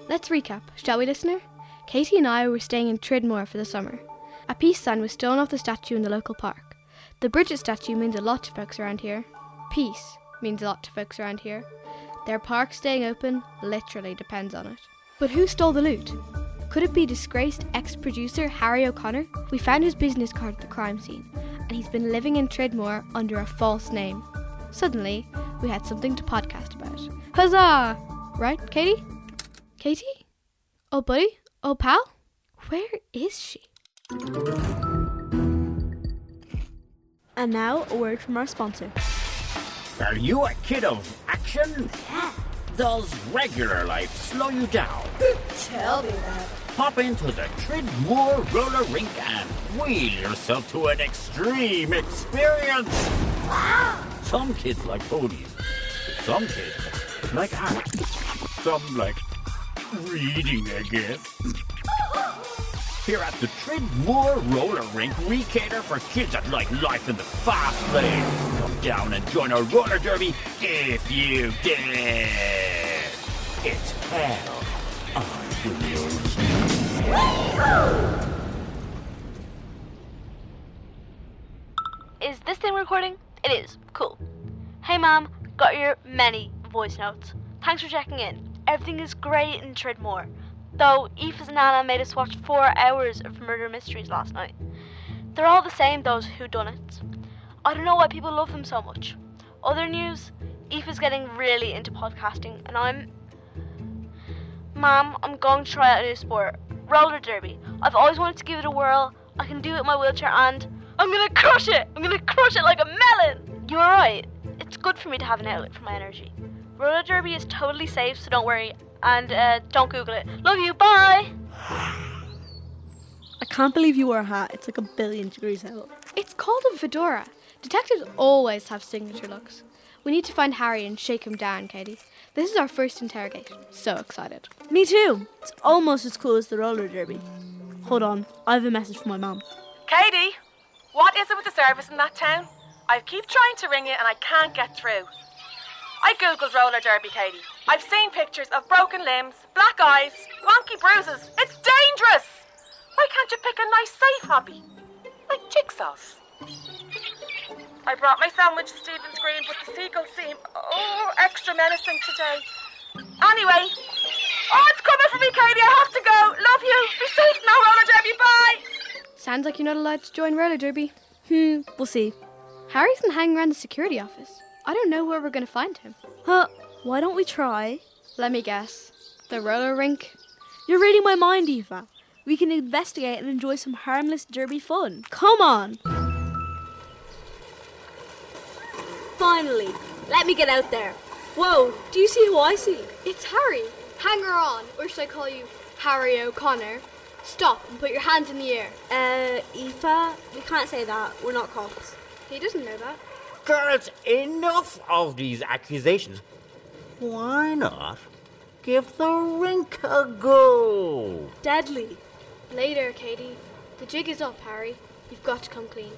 Let's recap, shall we, listener? Katie and I were staying in Tridmore for the summer. A peace sign was stolen off the statue in the local park. The Bridget statue means a lot to folks around here. Peace means a lot to folks around here. Their park staying open literally depends on it. But who stole the loot? Could it be disgraced ex-producer Harry O'Connor? We found his business card at the crime scene, and he's been living in Tridmore under a false name. Suddenly, we had something to podcast about. Huzzah! Right, Katie? Katie? Old buddy? Old pal? Where is she? And now, a word from our sponsor. Are you a kid of action? Does regular life slow you down? Tell me that. Pop into the Tridmore roller rink and wheel yourself to an extreme experience. Some kids like ponies. Some kids like art. Some like reading, I guess. Here at the Tridmore roller rink, we cater for kids that like life in the fast lane. Come down and join our roller derby if you dare. It's hell on wheels. Is this thing recording? It is. Cool. Hey Mom, got your many voice notes. Thanks for checking in. Everything is great in Tridmore. Though Aoife's Nana made us watch 4 hours of murder mysteries last night. They're all the same, those whodunits. I don't know why people love them so much. Other news, Aoife's getting really into podcasting and Mom, I'm going to try out a new sport. Roller derby. I've always wanted to give it a whirl. I can do it in my wheelchair and I'm gonna crush it! I'm gonna crush it like a melon! You're right. It's good for me to have an outlet for my energy. Roller derby is totally safe, so don't worry. And don't Google it. Love you, bye! I can't believe you wore a hat. It's like 1,000,000,000 degrees out. It's called a fedora. Detectives always have signature looks. We need to find Harry and shake him down, Katie. This is our first interrogation. So excited. Me too. It's almost as cool as the roller derby. Hold on, I have a message from my mum. Katie, what is it with the service in that town? I keep trying to ring you and I can't get through. I googled roller derby, Katie. I've seen pictures of broken limbs, black eyes, wonky bruises. It's dangerous! Why can't you pick a nice safe hobby? Like jigsaws. I brought my sandwich to Stephen's Green, but the seagulls seem, extra menacing today. Anyway, it's coming for me, Katie. I have to go. Love you. Be safe now, roller derby. Bye. Sounds like you're not allowed to join roller derby. We'll see. Harry's been hanging around the security office. I don't know where we're going to find him. Why don't we try? Let me guess. The roller rink? You're reading my mind, Aoife. We can investigate and enjoy some harmless derby fun. Come on! Finally! Let me get out there. Whoa, do you see who I see? It's Harry. Hanger on, or should I call you Harry O'Connor? Stop and put your hands in the air. Aoife, we can't say that. We're not cops. He doesn't know that. Girls, enough of these accusations. Why not give the rink a go? Deadly. Later, Katie. The jig is up, Harry. You've got to come clean.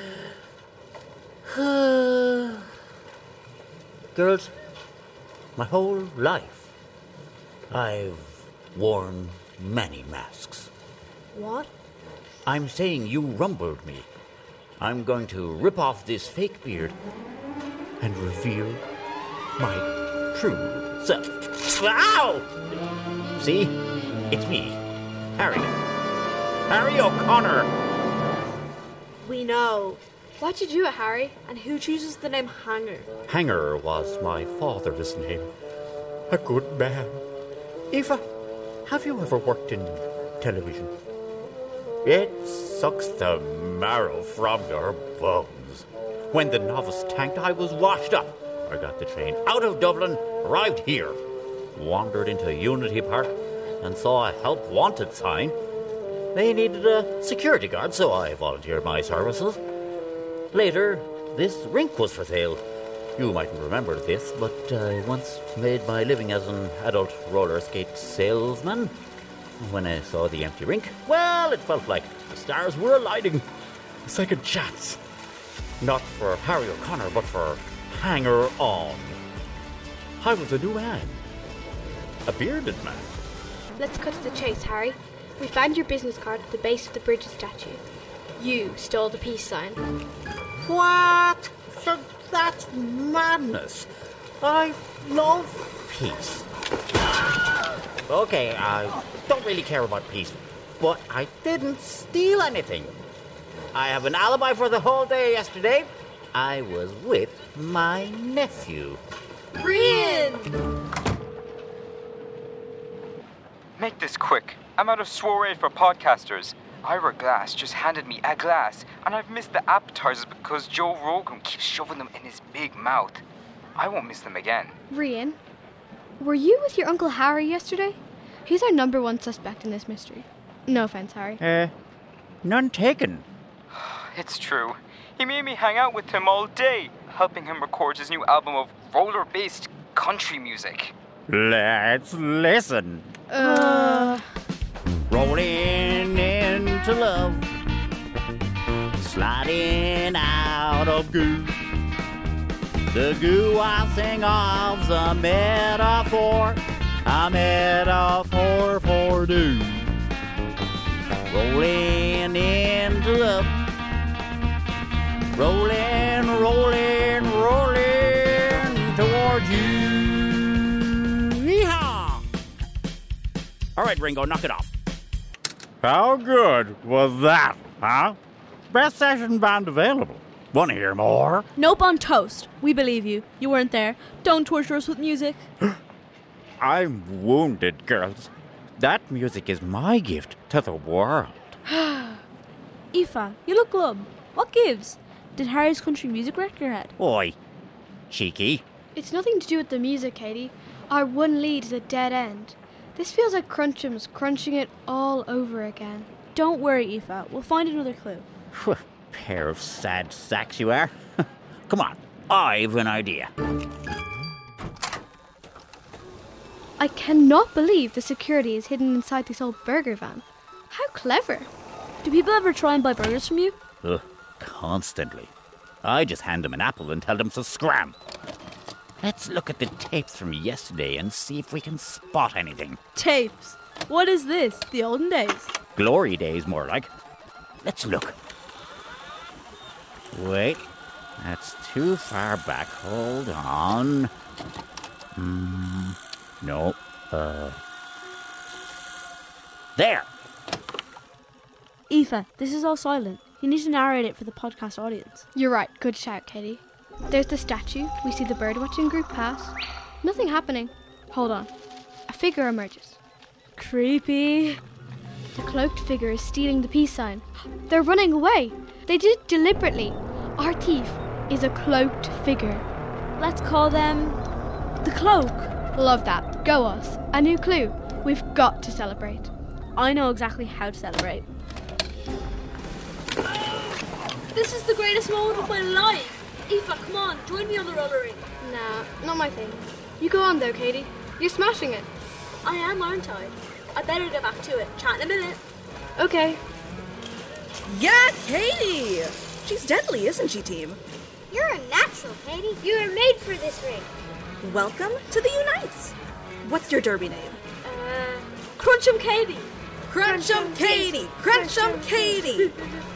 Girls, my whole life, I've worn many masks. What? I'm saying you rumbled me. I'm going to rip off this fake beard and reveal my true self. Ow! See? It's me, Harry. Harry O'Connor. We know. Why'd you do it, Harry? And who chooses the name Hanger? Hanger was my father's name. A good man. Aoife, have you ever worked in television? It sucks the marrow from your bones. When the novice tanked, I was washed up. I got the train out of Dublin, arrived here, wandered into Unity Park, and saw a help wanted sign. They needed a security guard, so I volunteered my services. Later, this rink was for sale. You mightn't remember this, but I once made my living as an adult roller skate salesman. When I saw the empty rink, well, it felt like the stars were aligning. A second chance. Not for Harry O'Connor, but for Hanger On. I was a new man. A bearded man. Let's cut to the chase, Harry. We found your business card at the base of the Bridget statue. You stole the peace sign. What? So that's madness. I love peace. Okay, I don't really care about peace, but I didn't steal anything. I have an alibi for the whole day yesterday. I was with my nephew. Rian! Make this quick. I'm at a soiree for podcasters. Ira Glass just handed me a glass, and I've missed the appetizers because Joe Rogan keeps shoving them in his big mouth. I won't miss them again. Rian, were you with your Uncle Harry yesterday? He's our number one suspect in this mystery. No offense, Harry. None taken. It's true. He made me hang out with him all day, helping him record his new album of roller-based country music. Let's listen. Rolling into love, sliding out of goo. The goo I sing of's a metaphor for do. Rolling into love, rolling towards you. Yeehaw! All right, Ringo, knock it off. How good was that, huh? Best session band available. Want to hear more? Nope on toast. We believe you. You weren't there. Don't torture us with music. I'm wounded, girls. That music is my gift to the world. Aoife, you look glum. What gives? Did Harry's country music wreck your head? Oi, cheeky. It's nothing to do with the music, Katie. Our one lead is a dead end. This feels like Cruncham's crunching it all over again. Don't worry, Aoife. We'll find another clue. Pair of sad sacks you are. Come on, I've an idea. I cannot believe the security is hidden inside this old burger van. How clever. Do people ever try and buy burgers from you? Constantly. I just hand them an apple and tell them to scram. Let's look at the tapes from yesterday and see if we can spot anything. Tapes? What is this? The olden days? Glory days, more like. Let's look. Wait, that's too far back. Hold on. No. There. Aoife, this is all silent. You need to narrate it for the podcast audience. You're right. Good shout, Katie. There's the statue. We see the birdwatching group pass. Nothing happening. Hold on. A figure emerges. Creepy. The cloaked figure is stealing the peace sign. They're running away. They did it deliberately. Our thief is a cloaked figure. Let's call them the Cloak. Love that. Go us. A new clue. We've got to celebrate. I know exactly how to celebrate. This is the greatest moment of my life. Aoife, come on, join me on the roller rink. Nah, not my thing. You go on though, Katie. You're smashing it. I am, aren't I? I better get back to it. Chat in a minute. Okay. Yeah, Katie! She's deadly, isn't she, team? You're a natural, Katie. You were made for this ring. Welcome to the Unites. What's your derby name? Crunch'em Katie. Crunch'em Katie! Crunch'em Katie!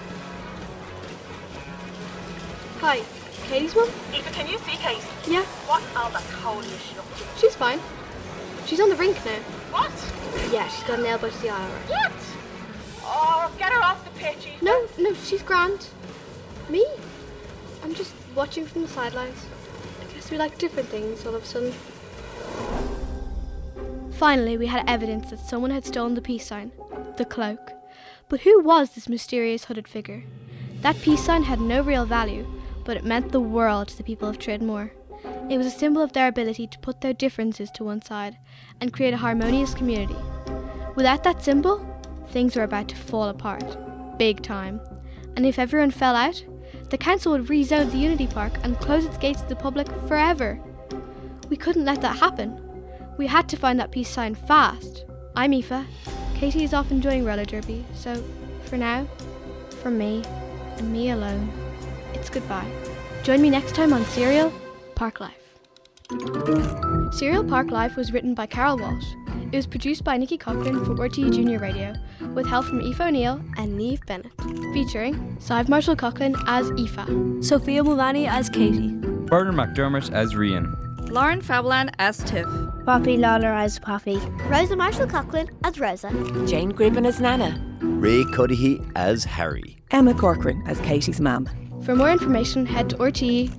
Hi. Katie's mum? Aoife, can you see Kate? Yeah. What all that holy is she up to? She's fine. She's on the rink now. What? Yeah, she's got an elbow to the eye, alright. What? Oh, get her off the pitch, Aoife. No, she's grand. Me? I'm just watching from the sidelines. I guess we like different things all of a sudden. Finally, we had evidence that someone had stolen the peace sign, the cloak. But who was this mysterious hooded figure? That peace sign had no real value, but it meant the world to the people of Tridmore. It was a symbol of their ability to put their differences to one side and create a harmonious community. Without that symbol, things were about to fall apart, big time. And if everyone fell out, the council would rezone the Unity Park and close its gates to the public forever. We couldn't let that happen. We had to find that peace sign fast. I'm Aoife. Katie is off enjoying roller derby, so for now, from me, and me alone, it's goodbye. Join me next time on Serial Park Life. Serial Park Life was written by Carol Walsh. It was produced by Nikki Coughlin for RTE Junior Radio, with help from Aoife O'Neill and Niamh Bennett. Featuring Sive Marshall Coughlin as Aoife, Sophia Mulvaney as Katie, Bernard McDermott as Rian, Lauren Fablan as Tiff, Poppy Lawler as Poppy, Rosa Marshall Coughlin as Rosa, Jane Gribben as Nana, Ray Cudahy as Harry, Emma Corcoran as Katie's mum. For more information, head to rte.ie/kids.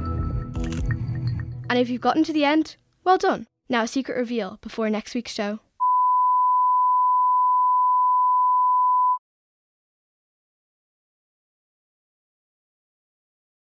And if you've gotten to the end, well done. Now a secret reveal before next week's show.